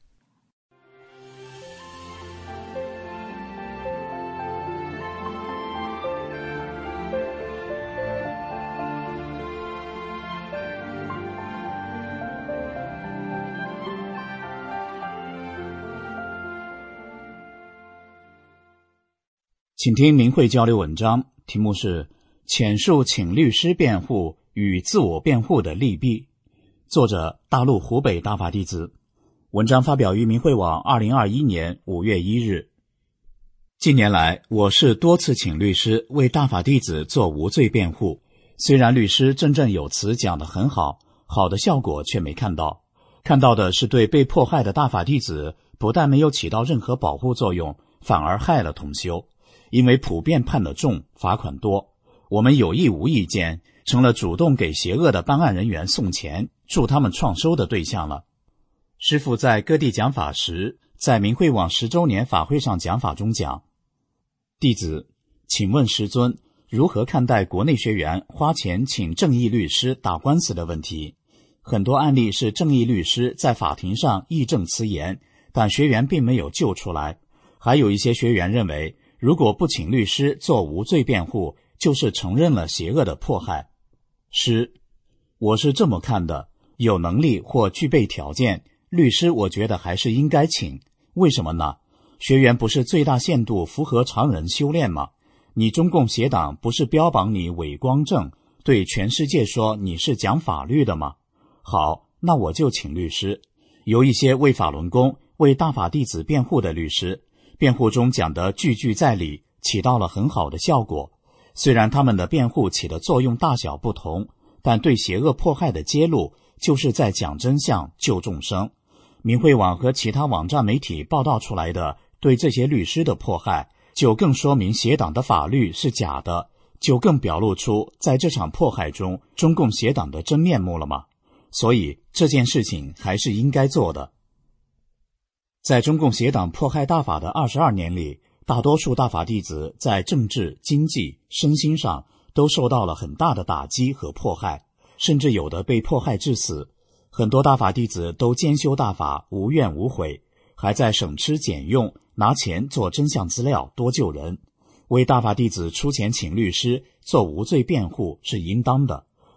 请听明慧交流文章，题目是浅述请律师辩护与自我辩护的利弊，作者大陆湖北大法弟子。文章发表于明慧网二零二一年五月一日。近年来，我是多次请律师为大法弟子做无罪辩护，虽然律师振振有词讲得很好，好的效果却没看到，看到的是对被迫害的大法弟子不但没有起到任何保护作用，反而害了同修。因为普遍判得重，罚款多，我们有意无意间成了主动给邪恶的办案人员送钱助他们创收的对象了。师父在各地讲法时，在明慧网十周年法会上讲法中讲，弟子请问师尊，如何看待国内学员花钱请正义律师打官司的问题？很多案例是正义律师在法庭上义正辞严，但学员并没有救出来。还有一些学员认为，如果不请律师做无罪辩护，就是承认了邪恶的迫害。师，我是这么看的，有能力或具备条件，律师我觉得还是应该请。为什么呢？学员不是最大限度符合常人修炼吗？你中共邪党不是标榜你伪光正，对全世界说你是讲法律的吗？好，那我就请律师。有一些为法轮功、为大法弟子辩护的律师，辩护中讲得句句在理，起到了很好的效果。虽然他们的辩护起的作用大小不同，但对邪恶迫害的揭露就是在讲真相、救众生。明慧网和其他网站媒体报道出来的对这些律师的迫害，就更说明邪党的法律是假的，就更表露出在这场迫害中中共邪党的真面目了吗？所以这件事情还是应该做的。在中共邪党迫害大法的二十二年里，大多数大法弟子在政治、经济、身心上都受到了很大的打击和迫害，甚至有的被迫害致死。很多大法弟子都兼修大法，无怨无悔，还在省吃俭用，拿钱做真相资料，多救人。为大法弟子出钱请律师做无罪辩护是应当的，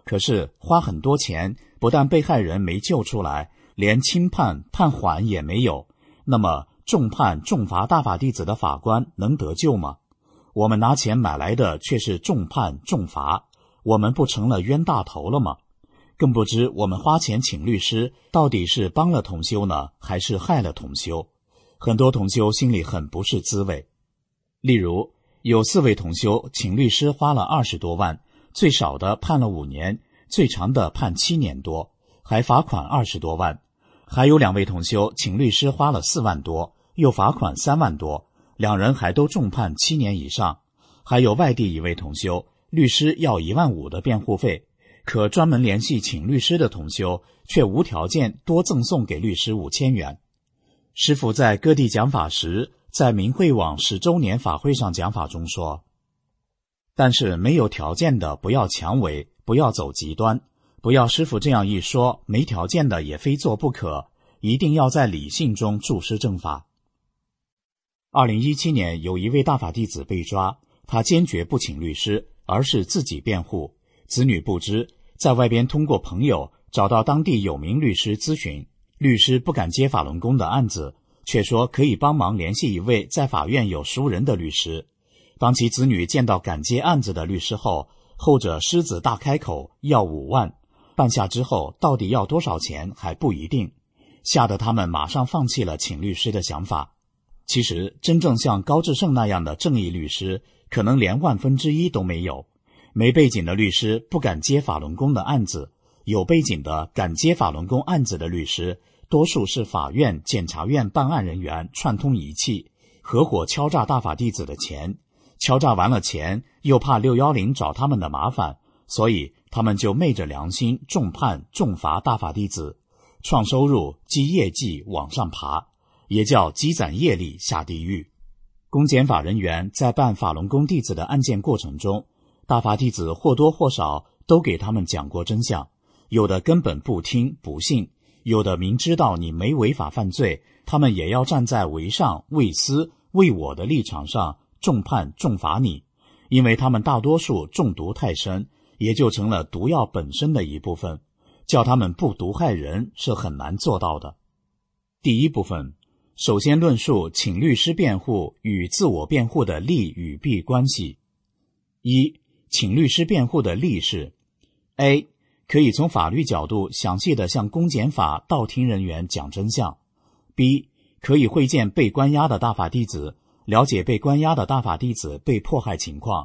可是花很多钱，不但被害人没救出来，连轻判判缓也没有，那么重判重罚大法弟子的法官能得救吗？我们拿钱买来的却是重判重罚，我们不成了冤大头了吗？更不知我们花钱请律师，到底是帮了同修呢，还是害了同修？很多同修心里很不是滋味。例如，有四位同修请律师花了二十多万，最少的判了五年，最长的判七年多，还罚款二十多万。还有两位同修请律师花了四万多，又罚款三万多，两人还都重判七年以上。还有外地一位同修，律师要一万五的辩护费，可专门联系请律师的同修却无条件多赠送给律师五千元。师父在各地讲法时，在明慧网十周年法会上讲法中说，但是没有条件的不要强为，不要走极端，不要师父这样一说，没条件的也非做不可，一定要在理性中注师正法。二零一七年有一位大法弟子被抓，他坚决不请律师，而是自己辩护，子女不知，在外边通过朋友找到当地有名律师咨询，律师不敢接法轮功的案子，却说可以帮忙联系一位在法院有熟人的律师。当其子女见到敢接案子的律师后，后者狮子大开口要五万，办下之后到底要多少钱还不一定，吓得他们马上放弃了请律师的想法。其实真正像高志胜那样的正义律师，可能连万分之一都没有。没背景的律师不敢接法轮功的案子，有背景的敢接法轮功案子的律师，多数是法院、检察院办案人员串通一气，合伙敲诈大法弟子的钱，敲诈完了钱，又怕六一零找他们的麻烦，所以他们就昧着良心重判重罚大法弟子，创收入、积业绩往上爬，也叫积攒业力下地狱。公检法人员在办法轮功弟子的案件过程中，大法弟子或多或少都给他们讲过真相，有的根本不听不信，有的明知道你没违法犯罪，他们也要站在为上为私为我的立场上重判重罚你，因为他们大多数中毒太深，也就成了毒药本身的一部分，叫他们不毒害人是很难做到的。第一部分，首先论述请律师辩护与自我辩护的利与弊关系。一、请律师辩护的利是 A. 可以从法律角度详细地向公检法道听人员讲真相。 B. 可以会见被关押的大法弟子，了解被关押的大法弟子被迫害情况。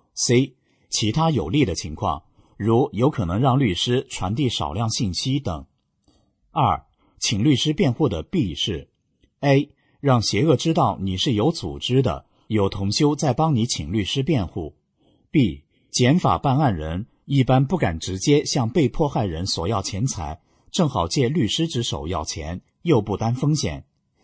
C. 其他有利的情况，如有可能让律师传递少量信息等。二、请律师辩护的弊是 A. 让邪恶知道你是有组织的，有同修在帮你请律师辩护。 B. 检法办案人一般不敢直接向被迫害人索要钱财，正好借律师之手要钱，又不担风险。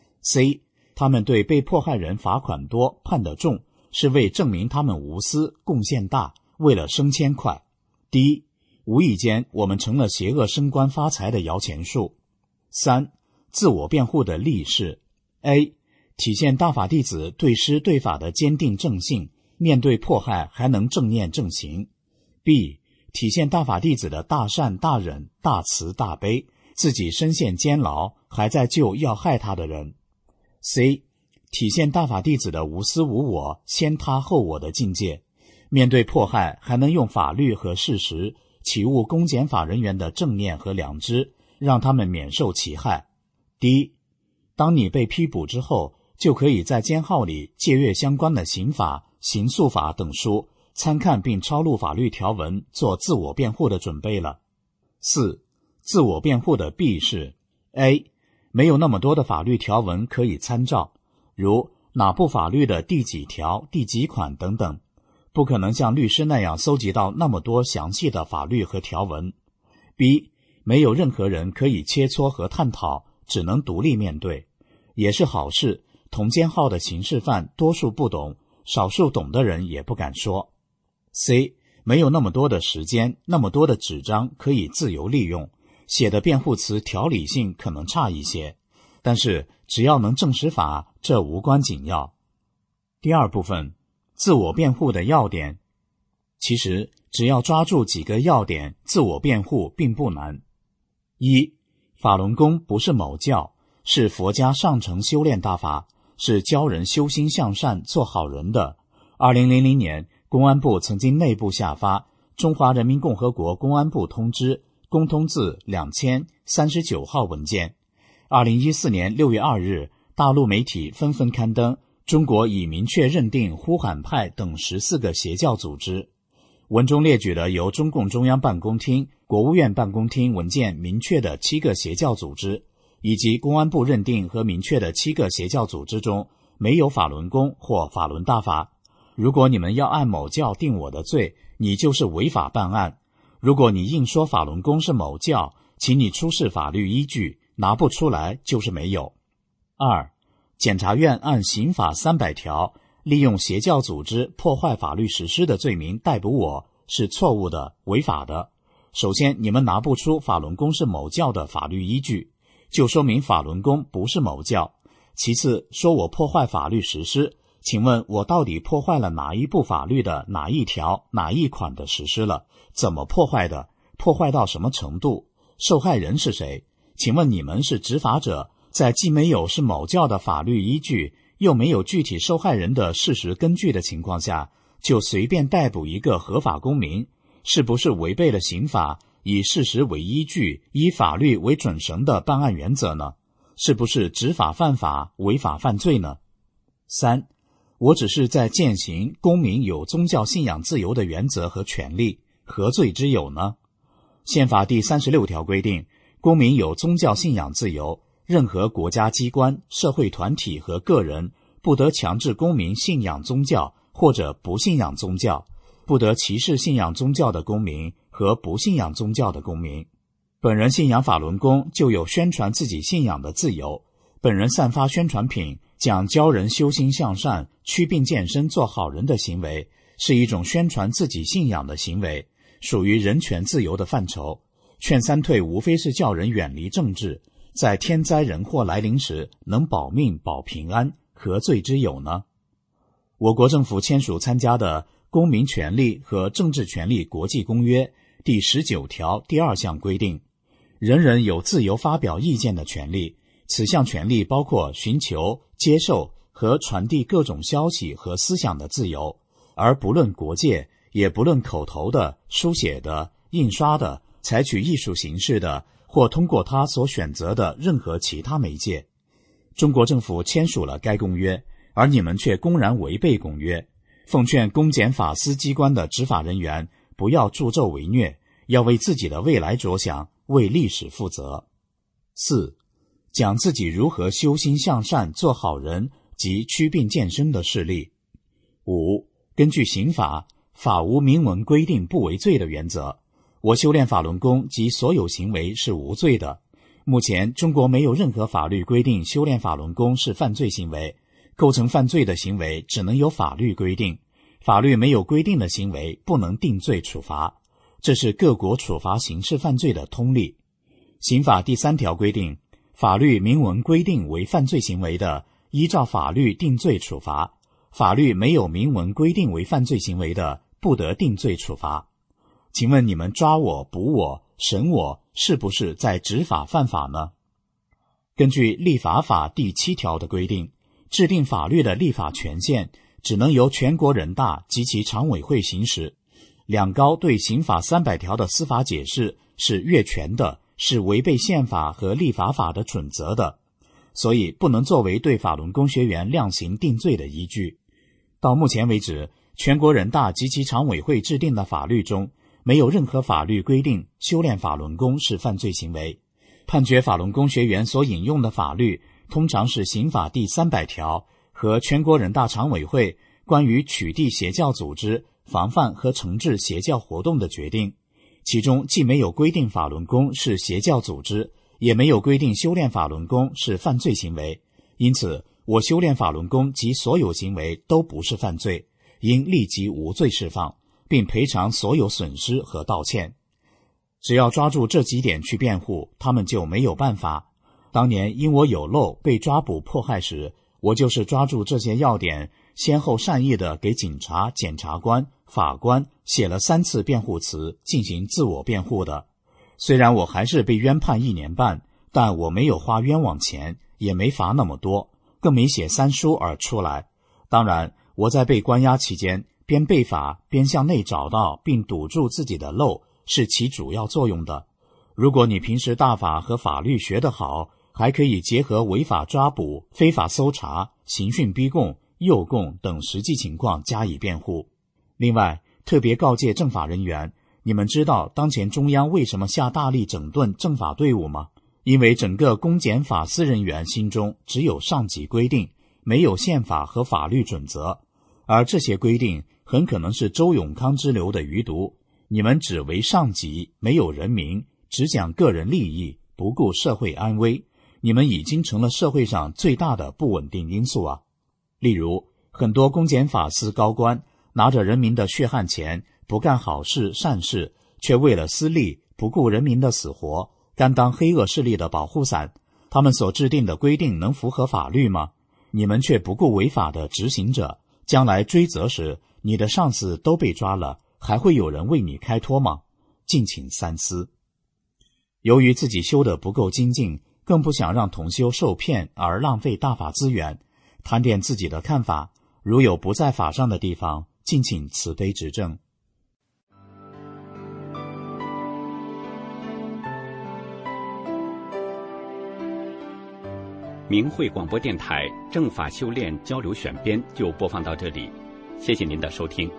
C. 他们对被迫害人罚款多判得重，是为证明他们无私贡献大，为了升迁快。 D. 无意间我们成了邪恶升官发财的摇钱树。三、自我辩护的利是 A. 体现大法弟子对师对法的坚定正信，面对迫害还能正念正行。 B. 体现大法弟子的大善大忍大慈大悲，自己身陷监牢还在救要害他的人。 C. 体现大法弟子的无私无我先他后我的境界，面对迫害还能用法律和事实启悟公检法人员的正念和良知，让他们免受其害。 D. 当你被批捕之后，就可以在监号里借阅相关的刑法、刑诉法等书，参看并抄录法律条文，做自我辩护的准备了。四、自我辩护的弊是 A. 没有那么多的法律条文可以参照，如哪部法律的第几条、第几款等等，不可能像律师那样搜集到那么多详细的法律和条文。 B. 没有任何人可以切磋和探讨，只能独立面对，也是好事，同监号的刑事犯多数不懂，少数懂的人也不敢说。 C. 没有那么多的时间，那么多的纸张可以自由利用，写的辩护词条理性可能差一些，但是只要能证实法，这无关紧要。第二部分，自我辩护的要点。其实只要抓住几个要点，自我辩护并不难。一、法轮功不是某教，是佛家上乘修炼大法，是教人修心向善、做好人的。二零零零年，公安部曾经内部下发《中华人民共和国公安部通知》公通字两千三十九号文件。二零一四年六月二日，大陆媒体纷纷刊登中国已明确认定呼喊派等十四个邪教组织。文中列举了由中共中央办公厅、国务院办公厅文件明确的七个邪教组织，以及公安部认定和明确的七个邪教组织中没有法轮功或法轮大法。如果你们要按某教定我的罪，你就是违法办案。如果你硬说法轮功是某教，请你出示法律依据，拿不出来就是没有。二、检察院按刑法三百条利用邪教组织破坏法律实施的罪名逮捕我是错误的、违法的。首先，你们拿不出法轮功是某教的法律依据，就说明法轮功不是某教。其次，说我破坏法律实施，请问我到底破坏了哪一部法律的哪一条、哪一款的实施了？怎么破坏的？破坏到什么程度？受害人是谁？请问你们是执法者，在既没有是某教的法律依据，又没有具体受害人的事实根据的情况下，就随便逮捕一个合法公民，是不是违背了刑法以事实为依据、以法律为准绳的办案原则呢？是不是执法犯法、违法犯罪呢？三、我只是在践行公民有宗教信仰自由的原则和权利，何罪之有呢？宪法第三十六条规定，公民有宗教信仰自由，任何国家机关、社会团体和个人不得强制公民信仰宗教或者不信仰宗教，不得歧视信仰宗教的公民和不信仰宗教的公民。本人信仰法轮功，就有宣传自己信仰的自由。本人散发宣传品，讲教人修心向善、祛病健身、做好人的行为，是一种宣传自己信仰的行为，属于人权自由的范畴。劝三退无非是叫人远离政治，在天灾人祸来临时能保命保平安，何罪之有呢？我国政府签署参加的《公民权利和政治权利国际公约》第十九条第二项规定，人人有自由发表意见的权利，此项权利包括寻求、接受和传递各种消息和思想的自由，而不论国界，也不论口头的、书写的、印刷的、采取艺术形式的，或通过他所选择的任何其他媒介。中国政府签署了该公约，而你们却公然违背公约。奉劝公检法司机关的执法人员不要助纣为虐，要为自己的未来着想，为历史负责。四、讲自己如何修心向善、做好人及祛病健身的事例。五、根据刑法，法无明文规定不为罪的原则，我修炼法轮功及所有行为是无罪的。目前中国没有任何法律规定修炼法轮功是犯罪行为，构成犯罪的行为只能由法律规定，法律没有规定的行为不能定罪处罚，这是各国处罚刑事犯罪的通例。刑法第三条规定，法律明文规定为犯罪行为的，依照法律定罪处罚；法律没有明文规定为犯罪行为的，不得定罪处罚。请问你们抓我、捕我、审我，是不是在执法犯法呢？根据立法法第七条的规定，制定法律的立法权限只能由全国人大及其常委会行使。两高对刑法三百条的司法解释是越权的，是违背宪法和立法法的准则的，所以不能作为对法轮功学员量刑定罪的依据。到目前为止，全国人大及其常委会制定的法律中，没有任何法律规定修炼法轮功是犯罪行为。判决法轮功学员所引用的法律通常是刑法第三百条和全国人大常委会关于取缔邪教组织、防范和惩治邪教活动的决定，其中既没有规定法轮功是邪教组织，也没有规定修炼法轮功是犯罪行为，因此我修炼法轮功及所有行为都不是犯罪，应立即无罪释放，并赔偿所有损失和道歉。只要抓住这几点去辩护，他们就没有办法。当年因我有漏被抓捕迫害时，我就是抓住这些要点，先后善意地给警察、检察官法官写了三次辩护词进行自我辩护的。虽然我还是被冤判一年半，但我没有花冤枉钱，也没罚那么多，更没写三书而出来。当然，我在被关押期间，边背法边向内找到并堵住自己的漏，是起主要作用的。如果你平时大法和法律学得好，还可以结合违法抓捕、非法搜查、刑讯逼供、诱供等实际情况加以辩护。另外，特别告诫政法人员，你们知道当前中央为什么下大力整顿政法队伍吗？因为整个公检法司人员心中只有上级规定，没有宪法和法律准则，而这些规定很可能是周永康之流的余毒。你们只为上级，没有人民，只讲个人利益，不顾社会安危，你们已经成了社会上最大的不稳定因素啊！例如，很多公检法司高官拿着人民的血汗钱，不干好事善事，却为了私利，不顾人民的死活，甘当黑恶势力的保护伞。他们所制定的规定能符合法律吗？你们却不顾违法的执行者，将来追责时，你的上司都被抓了，还会有人为你开脱吗？敬请三思。由于自己修得不够精进，更不想让同修受骗而浪费大法资源，谈点自己的看法，如有不在法上的地方，敬请慈悲指正。 明慧广播电台正法修炼交流选编就播放到这里，谢谢您的收听。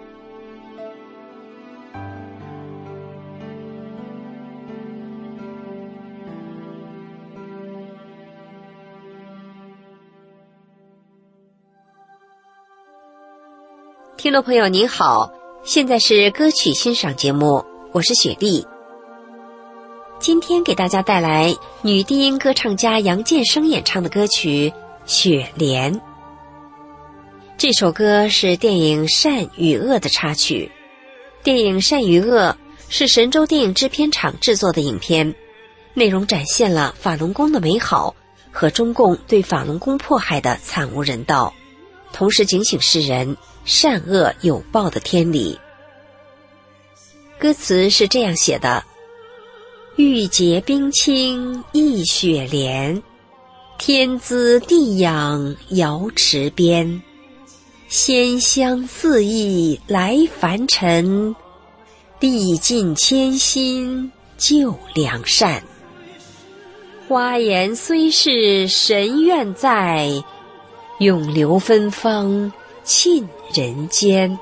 听众朋友您好，现在是歌曲欣赏节目，我是雪莉。今天给大家带来女低音歌唱家杨建生演唱的歌曲《雪莲》。这首歌是电影《善与恶》的插曲。电影《善与恶》是神州电影制片厂制作的影片，内容展现了法轮功的美好和中共对法轮功迫害的惨无人道，同时警醒世人善恶有报的天理。歌词是这样写的：玉洁冰清一雪莲，天姿地养瑶池边，仙香四溢来凡尘，历尽千辛救良善。花颜虽是神愿在，永留芬芳沁人间。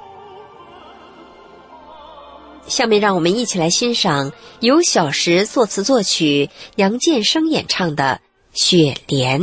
下面让我们一起来欣赏由小石作词作曲、杨建生演唱的《雪莲》。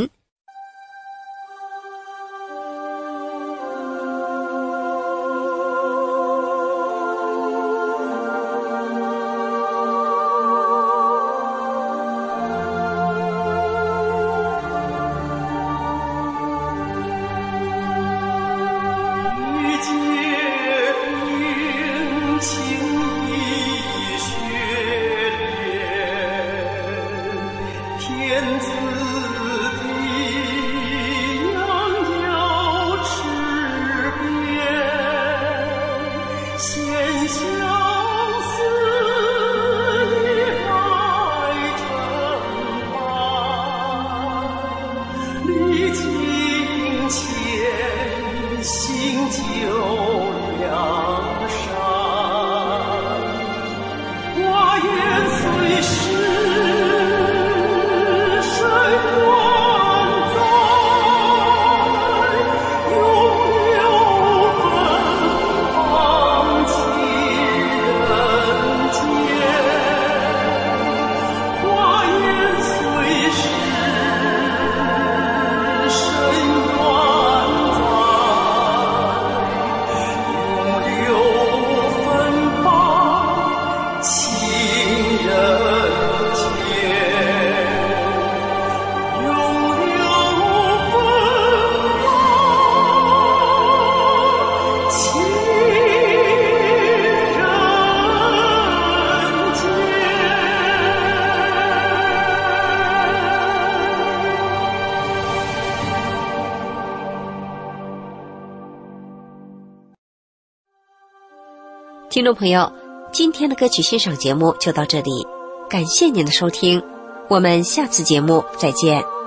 是听众朋友，今天的歌曲欣赏节目就到这里，感谢您的收听，我们下次节目再见。